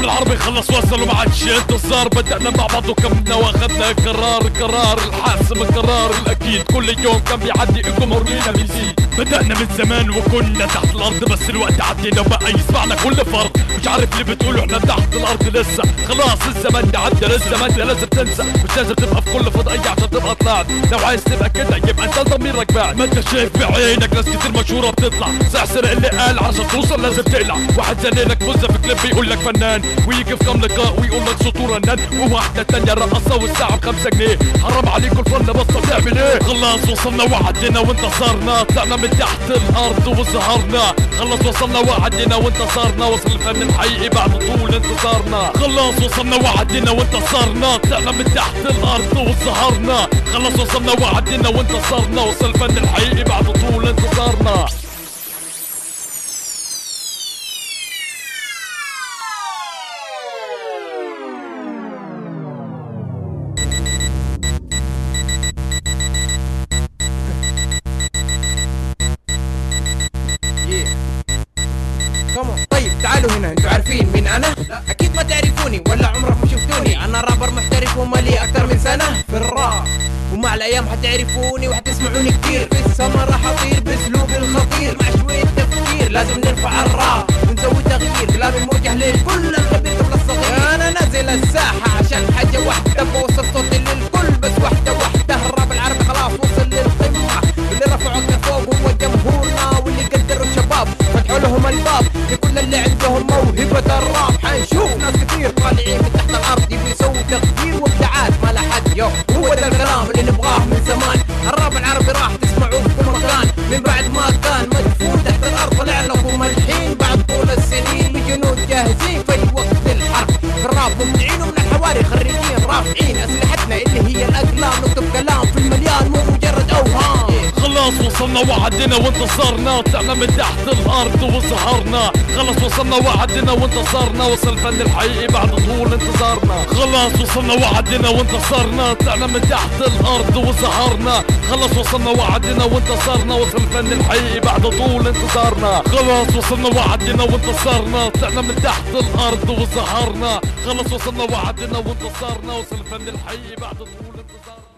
العربي خلص وصل وما عادش انتصار، بدأنا مع بعض وكملنا واخدنا قرار الحاسم، القرار الاكيد كل يوم كان بيعدي الجمهور لينا بيزيد. بدأنا من زمان وكنا تحت الارض، بس الوقت عدينا وبقى يسمعنا كل فرد. مش عارف ليه بتقولوا احنا تحت الارض لسه، خلاص الزمان ده عدى لسه، ما انت لازم تنسى، مش لازم تبقى في كل فضائية عشان تبقى طلعت. لو عايز تبقى كده يبقى انت ضميرك بعد، ما انت شايف بعينك ناس كتير مشهورة بتطلع، سعسر اللي قال عشان توصل لازم تقلع. واحد زنينك مزة في كليب بيقول لك فنان، ويجي في كام لقاء ويقول لك سطور رنان، وواحدة تانية رقصة والساعة ب5 جنيه. حرام عليكم الفن بطل تعمل ايه؟ خلاص وصلنا وعدينا وانتصرنا، طلعنا من تحت الارض وظهرنا. خلص وصلنا وعدينا وانتصرنا، وصل الفن الحقيقي بعد طول انتصارنا. خلاص وصلنا وعدينا وانتصرنا، طلعنا من تحت الارض وظهرنا. خلص وصلنا وعدينا وانتصرنا، وصل الفن الحقيقي بعد طول انتصارنا. طيب تعالوا هنا، انتوا عارفين مين انا؟ لا اكيد ما تعرفوني ولا عمركم شفتوني. انا رابر محترف ومالي اكتر من سنة في الراب، ومع الايام حتعرفوني وحتسمعوني كتير. في السما راح اطير باسلوبي الخطير، مع شوية تفكير لازم نرفع الراب ونسوي تغيير. كلامي موجه للكل، الكبير قبل الصغير. انا نازل الساحة عشان حاجة واحدة، بوصل صوتي للكل بس واحدة واحدة. الراب العربي خلاص وصل للقمة، اللي رفعوا فوق هو جمهورنا، واللي قدروا الشباب فتحوا لهم الباب لكل اللي عندهم موهبة الراب. حنشوف ناس كتير طالعين من تحت الارض يبي يسووا تغيير وابداعات ما لا حد. هو ده الكلام اللي نبغاه من زمان. الراب العربي راح تسمعوه في كل مكان، من بعد ما كان مدفون تحت الارض طلع لكم الحين بعد طول السنين بجنود جاهزين في وقت الحرب. في الراب مبدعين ومن الحواري خريجين رافعين اسلحتنا اللي هي الاقلام، نكتب كلام في المليان مو مجرد اوهام. خلاص وصلنا وعدينا وانتصرنا، طلعنا من تحت الارض وظهرنا. خلاص وصلنا وعدينا وانتصرنا، وصل الفن الحقيقي بعد طول انتظارنا. خلاص وصلنا وعدينا وانتصرنا، طلعنا من تحت الارض وظهرنا. خلاص وصلنا وعدينا وانتصرنا، وصل الفن الحقيقي بعد طول انتظارنا. خلاص وصلنا وعدينا وانتصرنا، طلعنا من تحت الارض وظهرنا. خلاص وصلنا وعدينا وانتصرنا، وصل الفن الحقيقي بعد طول انتظارنا.